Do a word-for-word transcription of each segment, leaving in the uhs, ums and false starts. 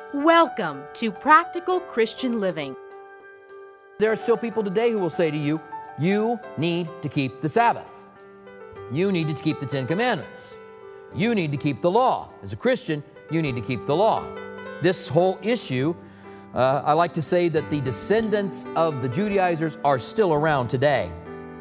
Welcome to Practical Christian Living. There are still people today who will say to you, you need to keep the Sabbath. You need to keep the Ten Commandments. You need to keep the law. As a Christian, you need to keep the law. This whole issue, uh, I like to say that the descendants of the Judaizers are still around today.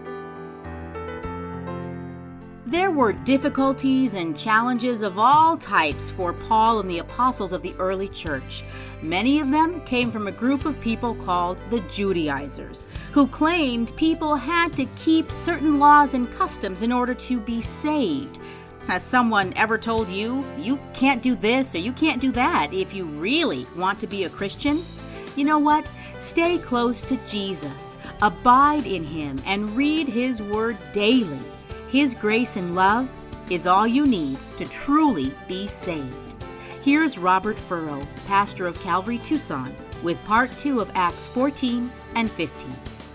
There were difficulties and challenges of all types for Paul and the apostles of the early church. Many of them came from a group of people called the Judaizers, who claimed people had to keep certain laws and customs in order to be saved. Has someone ever told you, you can't do this or you can't do that if you really want to be a Christian? You know what? Stay close to Jesus, abide in Him, and read His Word daily. His grace and love is all you need to truly be saved. Here's Robert Furrow, pastor of Calvary Tucson, with part two of Acts fourteen and fifteen.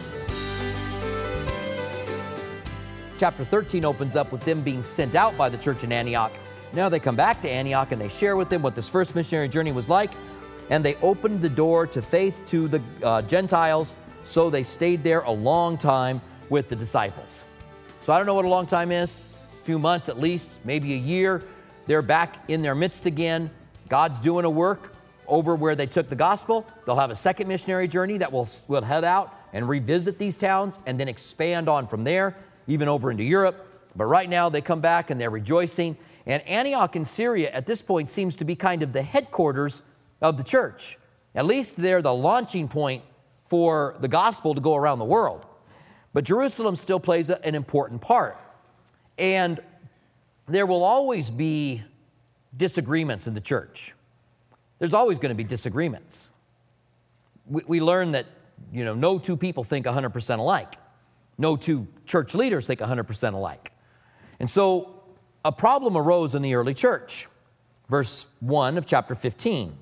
Chapter thirteen opens up with them being sent out by the church in Antioch. Now they come back to Antioch and they share with them what this first missionary journey was like, and they opened the door to faith to the uh, Gentiles, so they stayed there a long time with the disciples. So I don't know what a long time is, a few months at least, maybe a year. They're back in their midst again. God's doing a work over where they took the gospel. They'll have a second missionary journey that will, will head out and revisit these towns and then expand on from there, even over into Europe. But right now they come back and they're rejoicing. And Antioch in Syria at this point seems to be kind of the headquarters of the church. At least they're the launching point for the gospel to go around the world. But Jerusalem still plays a, an important part. And there will always be disagreements in the church. There's always going to be disagreements. We, we learn that, you know, no two people think one hundred percent alike. No two church leaders think one hundred percent alike. And so a problem arose in the early church. Verse one of chapter fifteen.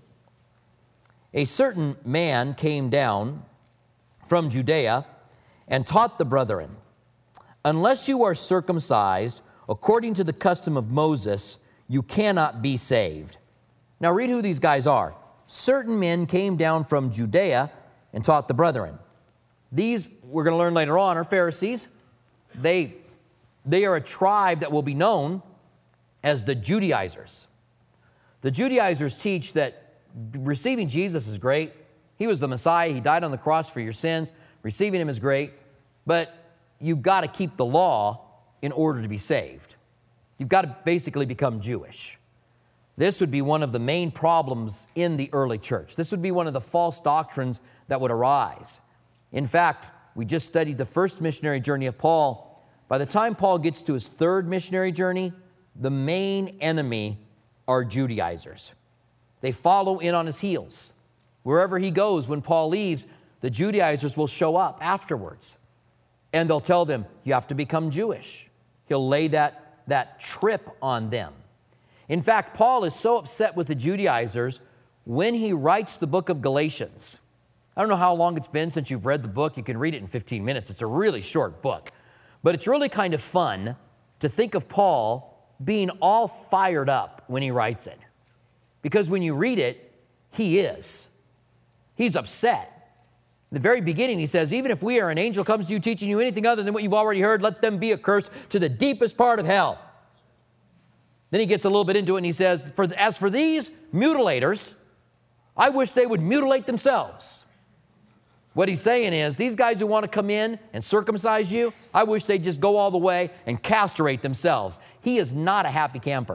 A certain man came down from Judea and taught the brethren, unless you are circumcised according to the custom of Moses, you cannot be saved. Now read who these guys are. Certain men came down from Judea and taught the brethren. These, we're going to learn later on, are Pharisees. They, they are a tribe that will be known as the Judaizers. The Judaizers teach that receiving Jesus is great. He was the Messiah. He died on the cross for your sins. Receiving Him is great. But you've got to keep the law in order to be saved. You've got to basically become Jewish. This would be one of the main problems in the early church. This would be one of the false doctrines that would arise. In fact, we just studied the first missionary journey of Paul. By the time Paul gets to his third missionary journey, the main enemy are Judaizers. They follow in on his heels. Wherever he goes, when Paul leaves, the Judaizers will show up afterwards. And they'll tell them, you have to become Jewish. He'll lay that, that trip on them. In fact, Paul is so upset with the Judaizers when he writes the book of Galatians. I don't know how long it's been since you've read the book. You can read it in fifteen minutes. It's a really short book. But it's really kind of fun to think of Paul being all fired up when he writes it. Because when you read it, he is. He's upset. In the very beginning, he says, even if we or an angel comes to you teaching you anything other than what you've already heard, let them be accursed to the deepest part of hell. Then he gets a little bit into it and he says, for, as for these mutilators, I wish they would mutilate themselves. What he's saying is, these guys who want to come in and circumcise you, I wish they'd just go all the way and castrate themselves. He is not a happy camper.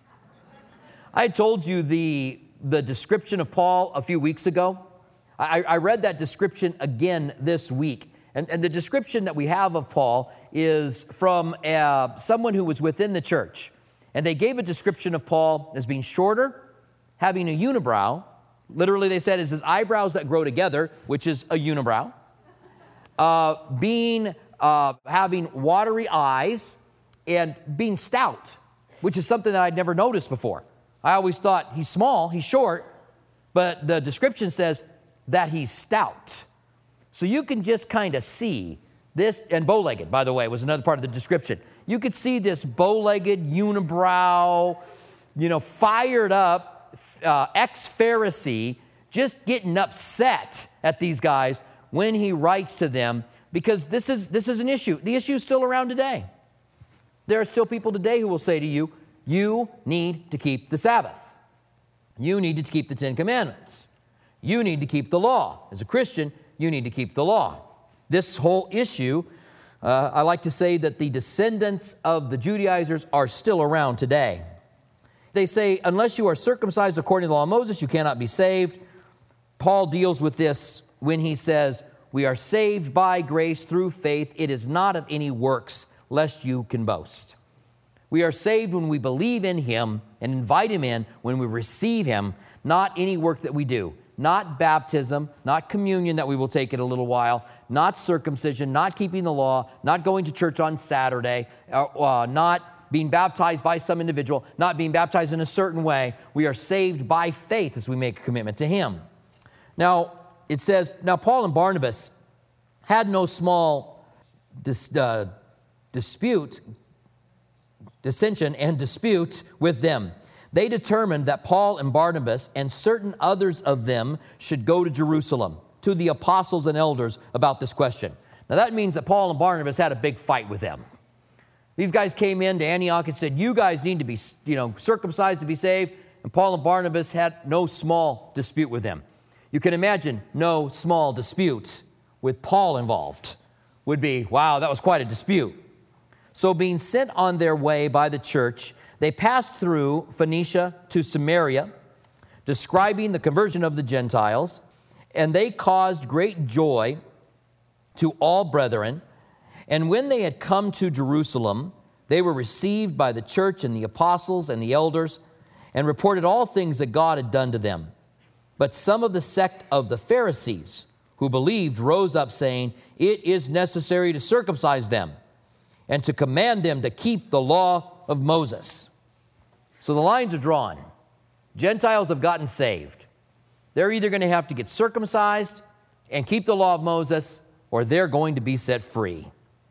I had told you the, the description of Paul a few weeks ago. I, I read that description again this week. And, and the description that we have of Paul is from uh, someone who was within the church. And they gave a description of Paul as being shorter, having a unibrow. Literally, they said, it's his eyebrows that grow together, which is a unibrow. Uh, being, uh, having watery eyes and being stout, which is something that I'd never noticed before. I always thought he's small, he's short, but the description says that he's stout. So you can just kind of see this, and bow-legged, by the way, was another part of the description. You could see this bow-legged, unibrow, you know, fired up uh, ex-Pharisee just getting upset at these guys when he writes to them, because this is, this is an issue. The issue is still around today. There are still people today who will say to you, you need to keep the Sabbath. You need to keep the Ten Commandments. You need to keep the law. As a Christian, you need to keep the law. This whole issue, uh, I like to say that the descendants of the Judaizers are still around today. They say, unless you are circumcised according to the law of Moses, you cannot be saved. Paul deals with this when he says, we are saved by grace through faith. It is not of any works, lest you can boast. We are saved when we believe in him and invite him in, when we receive him, not any work that we do. Not baptism, not communion that we will take in a little while, not circumcision, not keeping the law, not going to church on Saturday, uh, uh, not being baptized by some individual, not being baptized in a certain way. We are saved by faith as we make a commitment to him. Now, it says, now Paul and Barnabas had no small dis, uh, dispute, dissension and dispute with them. They determined that Paul and Barnabas and certain others of them should go to Jerusalem, to the apostles and elders about this question. Now that means that Paul and Barnabas had a big fight with them. These guys came into Antioch and said, you guys need to be, you know, circumcised to be saved. And Paul and Barnabas had no small dispute with them. You can imagine no small dispute with Paul involved would be, wow, that was quite a dispute. So being sent on their way by the church, they passed through Phoenicia to Samaria, describing the conversion of the Gentiles, and they caused great joy to all brethren. And when they had come to Jerusalem, they were received by the church and the apostles and the elders, and reported all things that God had done to them. But some of the sect of the Pharisees who believed rose up, saying, it is necessary to circumcise them and to command them to keep the law of Moses. So the lines are drawn. Gentiles have gotten saved. They're either going to have to get circumcised and keep the law of Moses, or they're going to be set free.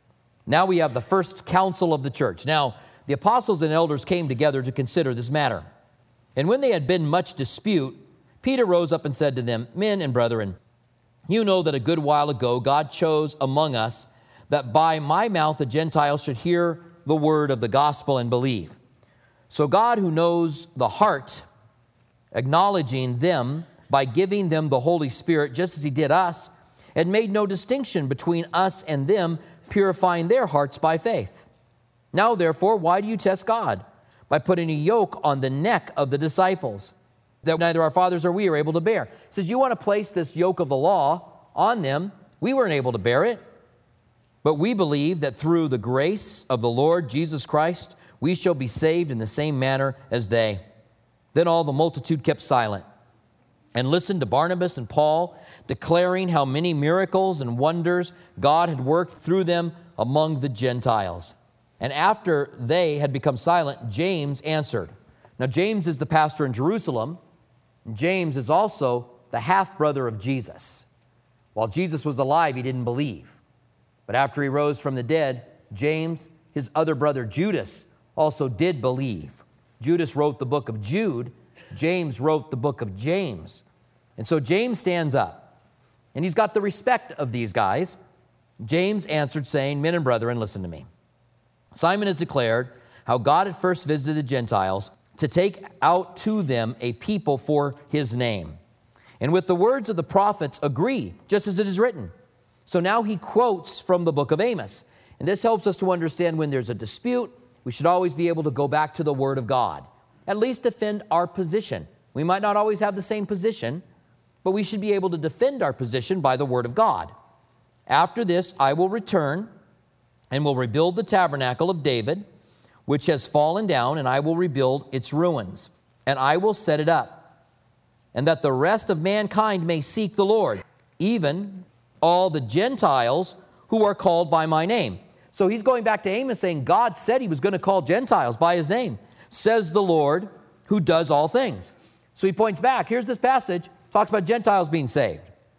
Now we have the first council of the church. Now, the apostles and elders came together to consider this matter. And when they had been much dispute, Peter rose up and said to them, men and brethren, you know that a good while ago God chose among us that by my mouth the Gentiles should hear the word of the gospel and believe. So God, who knows the heart, acknowledging them by giving them the Holy Spirit, just as he did us, had made no distinction between us and them, purifying their hearts by faith. Now, therefore, why do you test God? By putting a yoke on the neck of the disciples, that neither our fathers or we are able to bear. He says, you want to place this yoke of the law on them. We weren't able to bear it. But we believe that through the grace of the Lord Jesus Christ, we shall be saved in the same manner as they. Then all the multitude kept silent and listened to Barnabas and Paul, declaring how many miracles and wonders God had worked through them among the Gentiles. And after they had become silent, James answered. Now, James is the pastor in Jerusalem. James is also the half-brother of Jesus. While Jesus was alive, he didn't believe. But after he rose from the dead, James, his other brother Judas, also did believe. Judas wrote the book of Jude. James wrote the book of James. And so James stands up, and he's got the respect of these guys. James answered, saying, men and brethren, listen to me. Simon has declared how God had first visited the Gentiles to take out to them a people for his name. And with the words of the prophets agree, just as it is written. So now he quotes from the book of Amos. And this helps us to understand when there's a dispute, we should always be able to go back to the word of God. At least defend our position. We might not always have the same position, but we should be able to defend our position by the word of God. After this, I will return and will rebuild the tabernacle of David, which has fallen down, and I will rebuild its ruins, and I will set it up, and that the rest of mankind may seek the Lord, even all the Gentiles who are called by my name. So he's going back to Amos saying, God said he was going to call Gentiles by his name, says the Lord who does all things. So he points back. Here's this passage, talks about Gentiles being saved.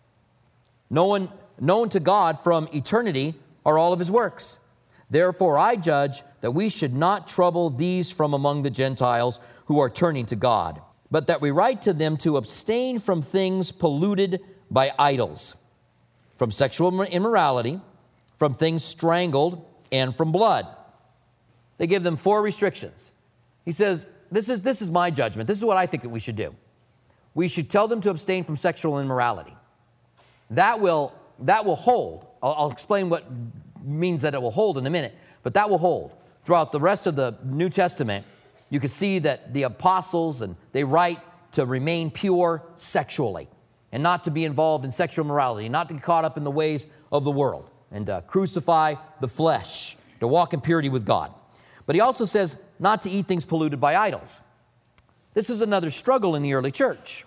Known, known to God from eternity are all of his works. Therefore I judge that we should not trouble these from among the Gentiles who are turning to God, but but that we write to them to abstain from things polluted by idols, from sexual immorality, from things strangled, and from blood. They give them four restrictions. He says, this is, this is my judgment. This is what I think that we should do. We should tell them to abstain from sexual immorality. That will, that will hold. I'll, I'll explain what means that it will hold in a minute, but that will hold. Throughout the rest of the New Testament, you can see that the apostles, and they write to remain pure sexually and not to be involved in sexual immorality, not to get caught up in the ways of the world, and uh, crucify the flesh, to walk in purity with God. But he also says not to eat things polluted by idols. This is another struggle in the early church,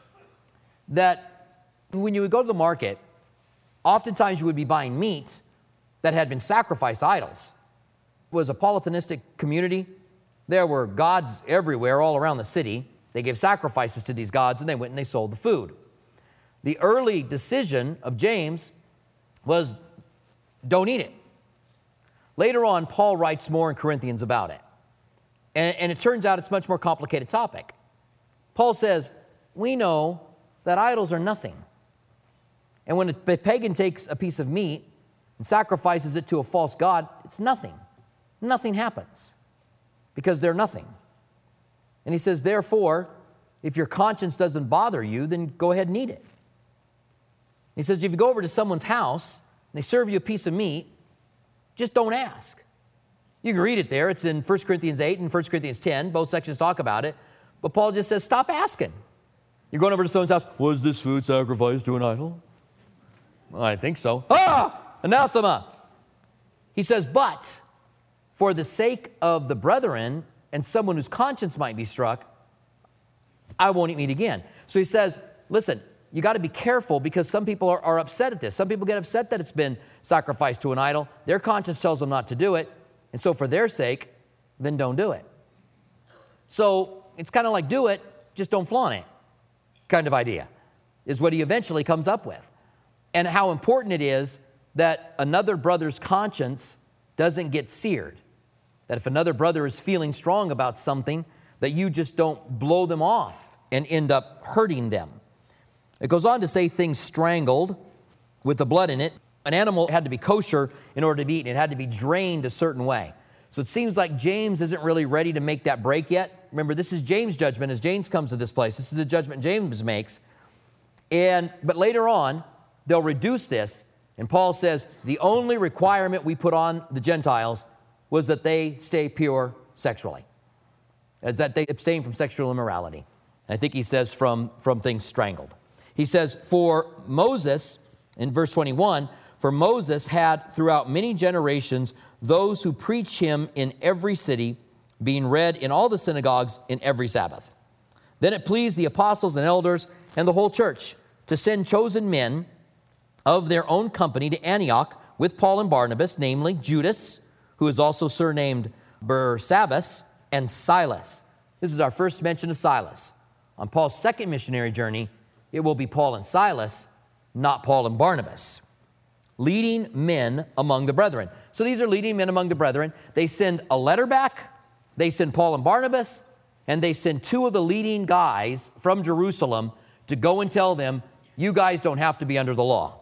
that when you would go to the market, oftentimes you would be buying meat that had been sacrificed to idols. It was a polytheistic community. There were gods everywhere, all around the city. They gave sacrifices to these gods, and they went and they sold the food. The early decision of James was, don't eat it. Later on, Paul writes more in Corinthians about it. And, and it turns out it's a much more complicated topic. Paul says, we know that idols are nothing. And when a pagan takes a piece of meat and sacrifices it to a false god, it's nothing. Nothing happens because they're nothing. And he says, therefore, if your conscience doesn't bother you, then go ahead and eat it. He says, if you go over to someone's house and they serve you a piece of meat, just don't ask. You can read it there. It's in First Corinthians eight and First Corinthians ten. Both sections talk about it. But Paul just says, stop asking. You're going over to someone's house. Was this food sacrificed to an idol? Well, I think so. Ah! Anathema. He says, but for the sake of the brethren and someone whose conscience might be struck, I won't eat meat again. So he says, listen, you got to be careful because some people are, are upset at this. Some people get upset that it's been sacrificed to an idol. Their conscience tells them not to do it. And so for their sake, then don't do it. So it's kind of like do it, just don't flaunt it kind of idea is what he eventually comes up with. And how important it is that another brother's conscience doesn't get seared. That if another brother is feeling strong about something, that you just don't blow them off and end up hurting them. It goes on to say things strangled with the blood in it. An animal had to be kosher in order to be eaten. It had to be drained a certain way. So it seems like James isn't really ready to make that break yet. Remember, this is James' judgment as James comes to this place. This is the judgment James makes. And but later on, they'll reduce this. And Paul says the only requirement we put on the Gentiles was that they stay pure sexually. Is that they abstain from sexual immorality. And I think he says from, from things strangled. He says, for Moses, in verse twenty-one, for Moses had throughout many generations those who preach him in every city, being read in all the synagogues in every Sabbath. Then it pleased the apostles and elders and the whole church to send chosen men of their own company to Antioch with Paul and Barnabas, namely Judas, who is also surnamed Barsabbas, and Silas. This is our first mention of Silas. On Paul's second missionary journey, it will be Paul and Silas, not Paul and Barnabas. Leading men among the brethren. So these are leading men among the brethren. They send a letter back. They send Paul and Barnabas, and they send two of the leading guys from Jerusalem to go and tell them, you guys don't have to be under the law.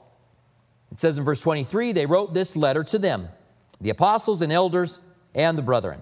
It says in verse twenty-three, they wrote this letter to them, the apostles and elders and the brethren.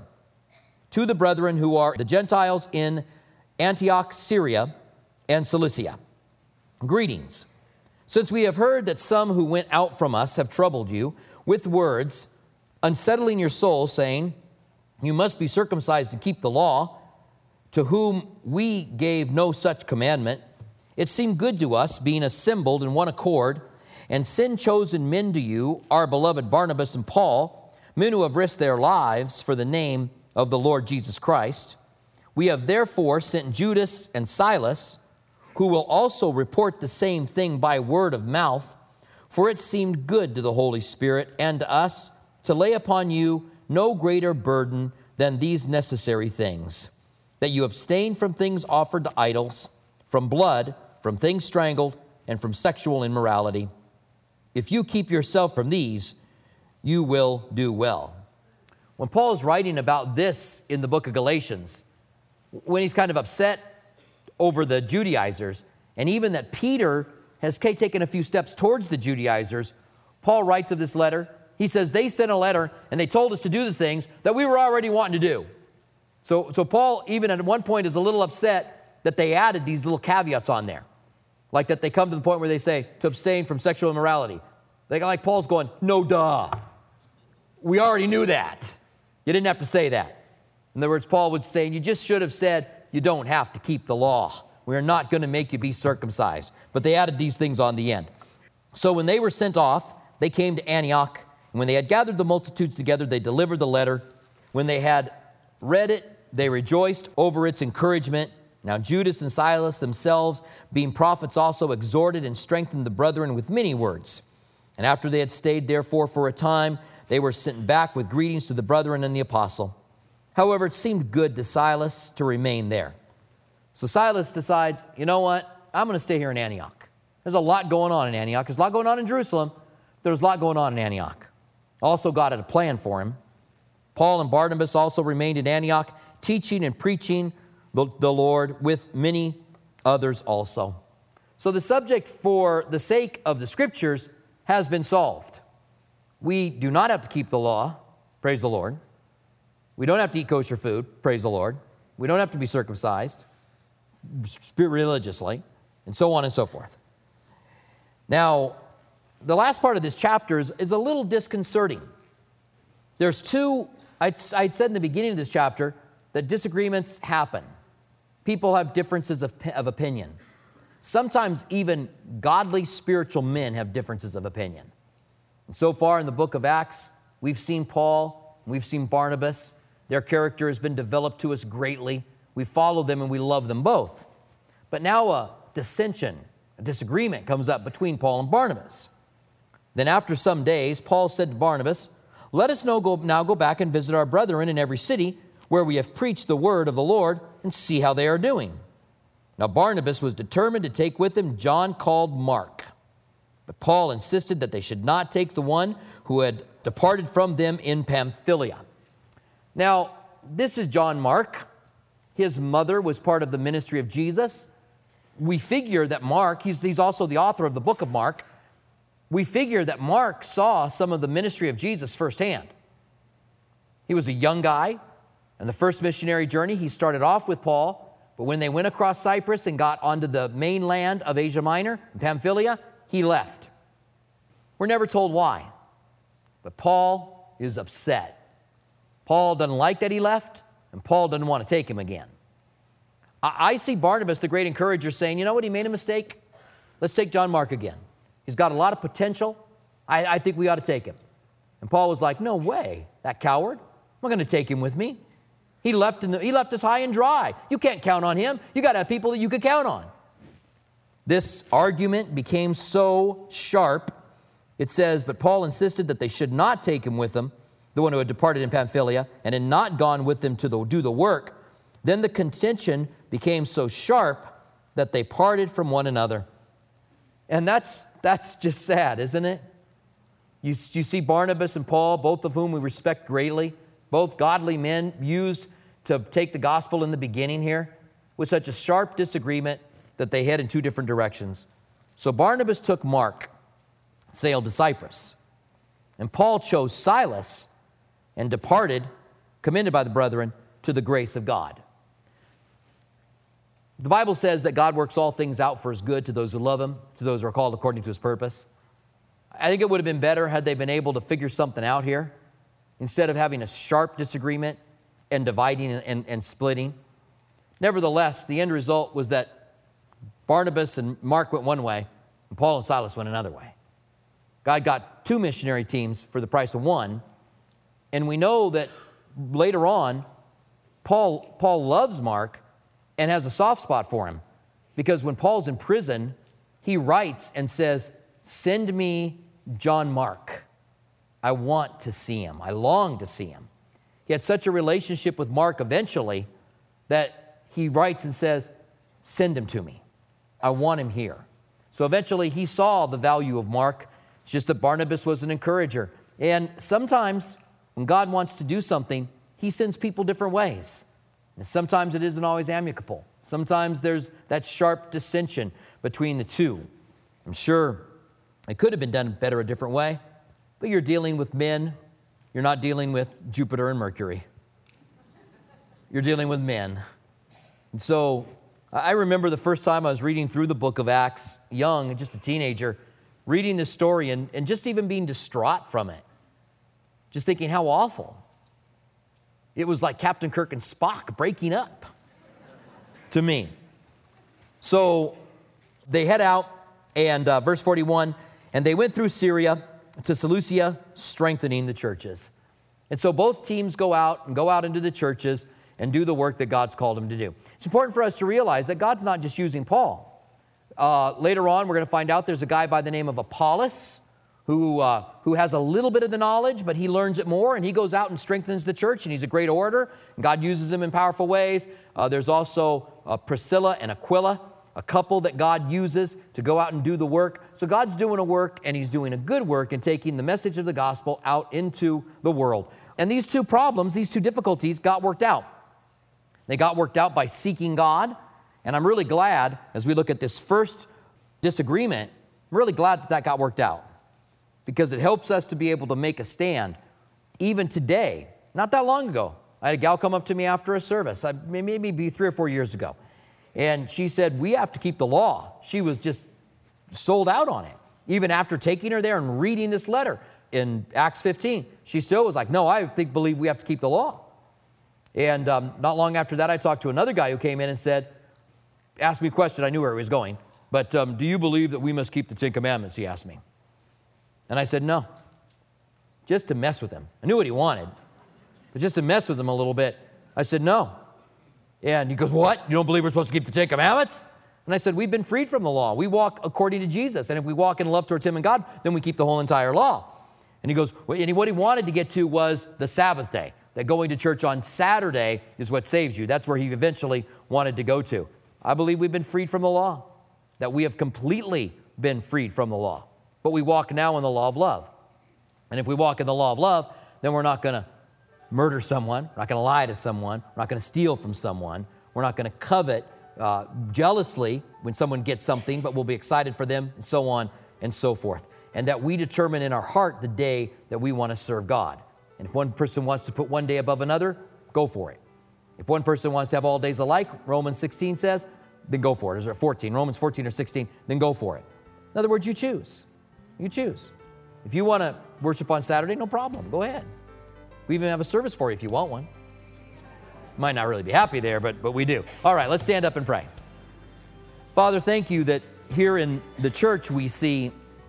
To the brethren who are the Gentiles in Antioch, Syria, and Cilicia. Greetings. Since we have heard that some who went out from us have troubled you with words, unsettling your soul, saying, you must be circumcised and keep the law, to whom we gave no such commandment, it seemed good to us, being assembled in one accord, and send chosen men to you, our beloved Barnabas and Paul, men who have risked their lives for the name of the Lord Jesus Christ. We have therefore sent Judas and Silas, who will also report the same thing by word of mouth, for it seemed good to the Holy Spirit and to us to lay upon you no greater burden than these necessary things, that you abstain from things offered to idols, from blood, from things strangled, and from sexual immorality. If you keep yourself from these, you will do well. When Paul is writing about this in the book of Galatians, when he's kind of upset over the Judaizers, and even that Peter has taken a few steps towards the Judaizers. Paul writes of this letter. He says, they sent a letter and they told us to do the things that we were already wanting to do. So, so Paul, even at one point, is a little upset that they added these little caveats on there. Like that they come to the point where they say to abstain from sexual immorality. They like Paul's going, no duh. We already knew that. You didn't have to say that. In other words, Paul would say, you just should have said, you don't have to keep the law. We are not going to make you be circumcised. But they added these things on the end. So when they were sent off, they came to Antioch. And when they had gathered the multitudes together, they delivered the letter. When they had read it, they rejoiced over its encouragement. Now Judas and Silas themselves, being prophets, also exhorted and strengthened the brethren with many words. And after they had stayed therefore for a time, they were sent back with greetings to the brethren and the apostle. However, it seemed good to Silas to remain there. So Silas decides, you know what? I'm going to stay here in Antioch. There's a lot going on in Antioch. There's a lot going on in Jerusalem. There's a lot going on in Antioch. Also, God had a plan for him. Paul and Barnabas also remained in Antioch, teaching and preaching the, the Lord with many others also. So the subject for the sake of the Scriptures has been solved. We do not have to keep the law, praise the Lord. We don't have to eat kosher food, praise the Lord. We don't have to be circumcised religiously, and so on and so forth. Now, the last part of this chapter is, is a little disconcerting. There's two, I'd, I'd said in the beginning of this chapter that disagreements happen. People have differences of, of opinion. Sometimes even godly spiritual men have differences of opinion. And so far in the book of Acts, we've seen Paul, we've seen Barnabas. Their character has been developed to us greatly. We follow them and we love them both. But now a dissension, a disagreement comes up between Paul and Barnabas. Then after some days, Paul said to Barnabas, let us now go, now go back and visit our brethren in every city where we have preached the word of the Lord and see how they are doing. Now Barnabas was determined to take with him John called Mark. But Paul insisted that they should not take the one who had departed from them in Pamphylia. Now, this is John Mark. His mother was part of the ministry of Jesus. We figure that Mark, he's, he's also the author of the book of Mark. We figure that Mark saw some of the ministry of Jesus firsthand. He was a young guy. And the first missionary journey, he started off with Paul. But when they went across Cyprus and got onto the mainland of Asia Minor, Pamphylia, he left. We're never told why. But Paul is upset. Paul doesn't like that he left, and Paul doesn't want to take him again. I, I see Barnabas, the great encourager, saying, you know what, he made a mistake. Let's take John Mark again. He's got a lot of potential. I, I think we ought to take him. And Paul was like, no way, that coward. I'm not going to take him with me. He left, in the, he left us high and dry. You can't count on him. You got to have people that you could count on. This argument became so sharp, it says, but Paul insisted that they should not take him with them, the one who had departed in Pamphylia, and had not gone with them to the, do the work. Then the contention became so sharp that they parted from one another. And that's, that's just sad, isn't it? You, you see Barnabas and Paul, both of whom we respect greatly, both godly men used to take the gospel in the beginning here, with such a sharp disagreement that they head in two different directions. So Barnabas took Mark, sailed to Cyprus, and Paul chose Silas and departed, commended by the brethren, to the grace of God. The Bible says that God works all things out for his good to those who love him, to those who are called according to his purpose. I think it would have been better had they been able to figure something out here instead of having a sharp disagreement and dividing and, and, and splitting. Nevertheless, the end result was that Barnabas and Mark went one way, and Paul and Silas went another way. God got two missionary teams for the price of one, and we know that later on, Paul, Paul loves Mark and has a soft spot for him, because when Paul's in prison, he writes and says, send me John Mark. I want to see him. I long to see him. He had such a relationship with Mark eventually that he writes and says, send him to me. I want him here. So eventually he saw the value of Mark. It's just that Barnabas was an encourager. And sometimes when God wants to do something, he sends people different ways. And sometimes it isn't always amicable. Sometimes there's that sharp dissension between the two. I'm sure it could have been done better a different way, but you're dealing with men. You're not dealing with Jupiter and Mercury. You're dealing with men. And so I remember the first time I was reading through the book of Acts, young, just a teenager, reading this story and, and just even being distraught from it. Just thinking how awful. It was like Captain Kirk and Spock breaking up to me. So they head out, and uh, verse forty-one, and they went through Syria to Seleucia, strengthening the churches. And so both teams go out and go out into the churches and do the work that God's called them to do. It's important for us to realize that God's not just using Paul. Uh, later on, we're going to find out there's a guy by the name of Apollos who, uh, who has a little bit of the knowledge, but he learns it more, and he goes out and strengthens the church, and he's a great orator, and God uses him in powerful ways. Uh, there's also uh, Priscilla and Aquila, a couple that God uses to go out and do the work. So God's doing a work, and he's doing a good work in taking the message of the gospel out into the world. And these two problems, these two difficulties got worked out. They got worked out by seeking God, and I'm really glad, as we look at this first disagreement, I'm really glad that that got worked out, because it helps us to be able to make a stand. Even today, not that long ago, I had a gal come up to me after a service, maybe three or four years ago, and she said, we have to keep the law. She was just sold out on it. Even after taking her there and reading this letter in Acts fifteen, she still was like, no, I think, believe we have to keep the law. And um, not long after that, I talked to another guy who came in and said, asked me a question. I knew where he was going. But um, do you believe that we must keep the Ten Commandments? He asked me. And I said, no. Just to mess with him. I knew what he wanted. But just to mess with him a little bit, I said, no. And he goes, what? You don't believe we're supposed to keep the Ten Commandments? And I said, we've been freed from the law. We walk according to Jesus. And if we walk in love towards him and God, then we keep the whole entire law. And he goes, and what he wanted to get to was the Sabbath day. That going to church on Saturday is what saves you. That's where he eventually wanted to go to. I believe we've been freed from the law. That we have completely been freed from the law. But we walk now in the law of love. And if we walk in the law of love, then we're not going to murder someone. We're not going to lie to someone. We're not going to steal from someone. We're not going to covet uh, jealously when someone gets something, but we'll be excited for them, and so on and so forth. And that we determine in our heart the day that we want to serve God. And if one person wants to put one day above another, go for it. If one person wants to have all days alike, Romans sixteen says, then go for it. Or is it fourteen? Romans fourteen or sixteen, then go for it. In other words, you choose. You choose. If you want to worship on Saturday, no problem. Go ahead. We even have a service for you if you want one. Might not really be happy there, but, but we do. All right, let's stand up and pray. Father, thank you that here in the church we see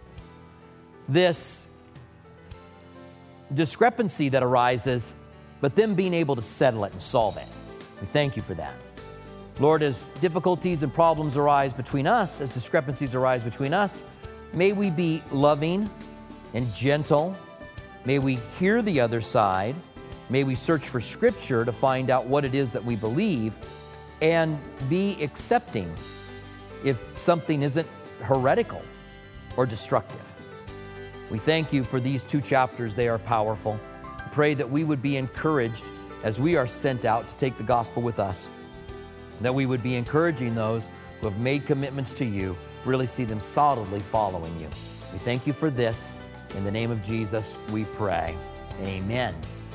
this discrepancy that arises, but them being able to settle it and solve it. We thank you for that. Lord, as difficulties and problems arise between us, as discrepancies arise between us, may we be loving and gentle. May we hear the other side. May we search for Scripture to find out what it is that we believe and be accepting if something isn't heretical or destructive. We thank you for these two chapters. They are powerful. Pray that we would be encouraged as we are sent out to take the gospel with us, that we would be encouraging those who have made commitments to you, really see them solidly following you. We thank you for this. In the name of Jesus, we pray. Amen.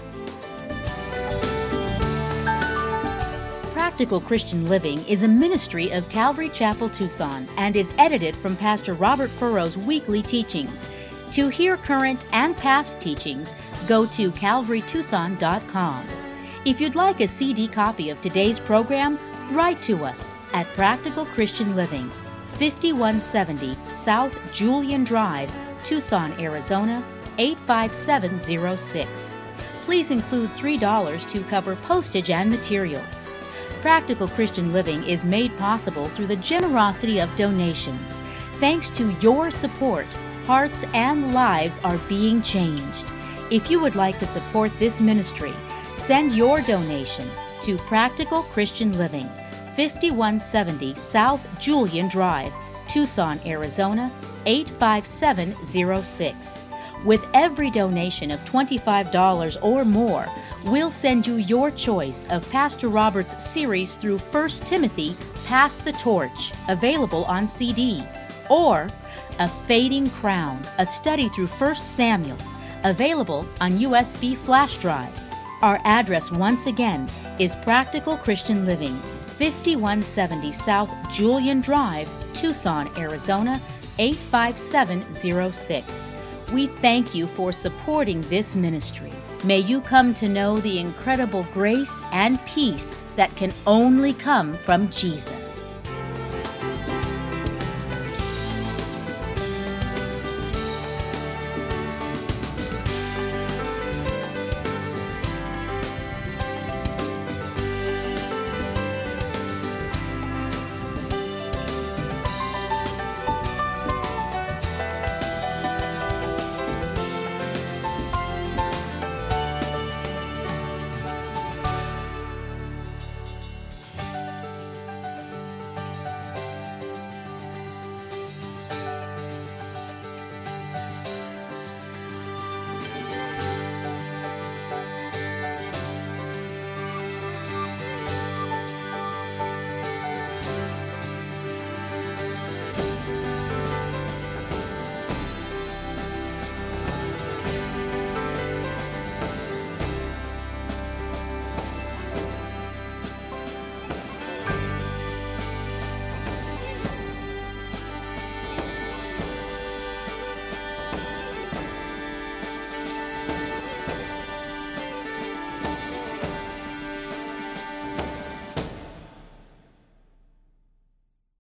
Practical Christian Living is a ministry of Calvary Chapel, Tucson, and is edited from Pastor Robert Furrow's weekly teachings. To hear current and past teachings, go to calvary tucson dot com. If you'd like a C D copy of today's program, write to us at Practical Christian Living, fifty-one seventy South Julian Drive, Tucson, Arizona, eight five seven zero six. Please include three dollars to cover postage and materials. Practical Christian Living is made possible through the generosity of donations. Thanks to your support, hearts and lives are being changed. If you would like to support this ministry, send your donation to Practical Christian Living, fifty-one seventy South Julian Drive, Tucson, Arizona, eight five seven zero six. With every donation of twenty-five dollars or more, we'll send you your choice of Pastor Robert's series through First Timothy, Pass the Torch, available on C D, or A Fading Crown, a study through First Samuel, available on U S B flash drive. Our address once again is Practical Christian Living, fifty-one seventy South Julian Drive, Tucson, Arizona, eight five seven zero six. We thank you for supporting this ministry. May you come to know the incredible grace and peace that can only come from Jesus.